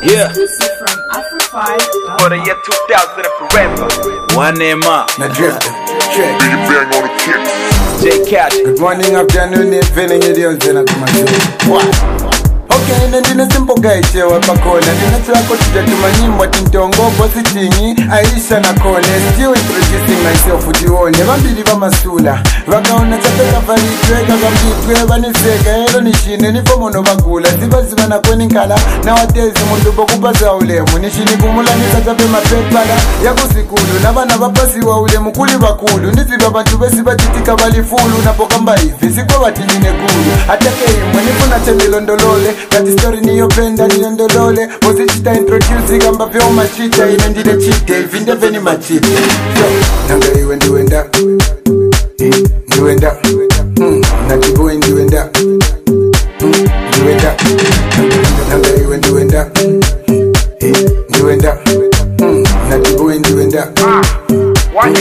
Yeah. Exclusive from Afro5. For the year 2000 and forever. One name up. Now drifting, check. Big bang on the kick. J Cash. Good morning, afternoon, evening, idiot, and I'm what? Okay, nendine simple guy chewa pakona. Nina chako tujatumanyimwa tintongo bosi tingi Aisha na kone. Still introducing myself utione. Vambili vamasula vakaona chapeka valitweka kambitwe vaniseka ero nishine nifomono vakula ziva na kweni nkala nowadays mundu bokupaza ulemu nishini kumulanisa chape mapepala yakusikulu na vana vapasiwa ulemu kuli vakulu ndiziva vantu vesi vachitika valifulu napokamba hivi sikwa vatinine kulu atake imwe nifuna chenilondolole kati story niyopenda niyondolole mozichita introduce kamba vyo machita ine ndine chite ivinde veni machite nanga iwe ndiwenda ndiwenda nachiboy ndiwenda ndiwenda nanga iwe ndiwenda ndiwenda nachiboy ndiwenda One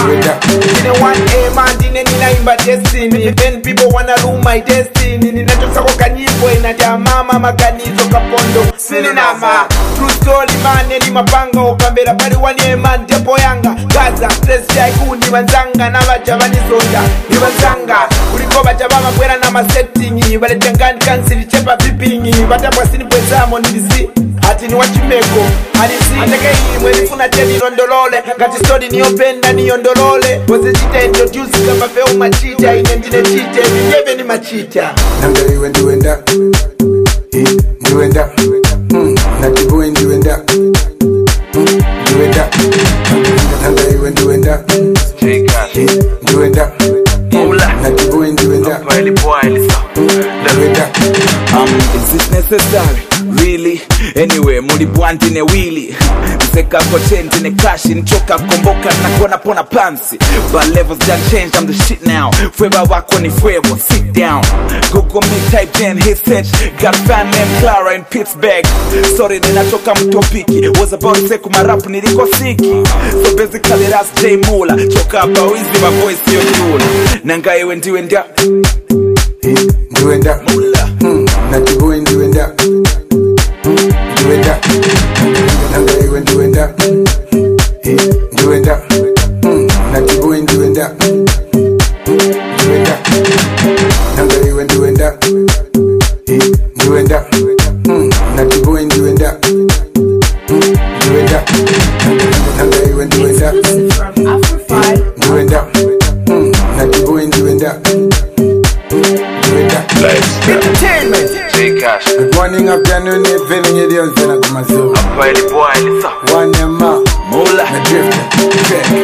man, dine ninaimba destiny. Then people wanna rule my destiny. Ninatoka kwa kanyimbo inatia mama makanizo kapondo sininama. True story man, ni mapanga ukambera bali one man depo yanga. Gaza stress ya ikundi wanzanga na bajabani sonda. Ni wanzanga uliko bajabama kwera na masetting. Bale tangani kansili chepa vipingi. Batabwa sini pwezamo nilisi hati ni wachimeko halisi atake hii mwelifuna teni rondolole kati story niyopenda niyondolole wazechita introduce kama feo machita inendine chite vinyeve ni machita nanga iwe ndiwenda ndiwenda nachiboy ndiwenda ndiwenda nanga iwe ndiwenda J Cash. ndiwenda nachiboy ndiwenda ndiwenda Is this necessary? Really? Anyway, muli bwandi ne wili Mseka kwa change ne cash Nchoka komboka na kona pona pansi But levels done changed, I'm the shit now Fweba wako ni fwevo, sit down Google me, type in his search Got a fan named Clara in Pittsburgh Sorry ninatoka mtopiki Was about to say kumarapu niliko siki So basically that's J Mula Choka hapa wizi ma voice yo jula Nanga iwe ndiwenda ndiwenda nachiboy ndiwenda ndiwenda nanga iwe ndiwenda ndiwenda nachiboy ndiwenda ndiwenda nanga iwe ndiwenda ndiwenda nachiboy ndiwenda ndiwenda nanga iwe ndiwenda Exclusive from Afro5. ndiwenda nachiboy ndiwenda ndiwenda entertainment J Cash. Good morning, afternoon, evening, idiot, and I'm Hapa ili boy ili sa one man, Mula. na drifter, check.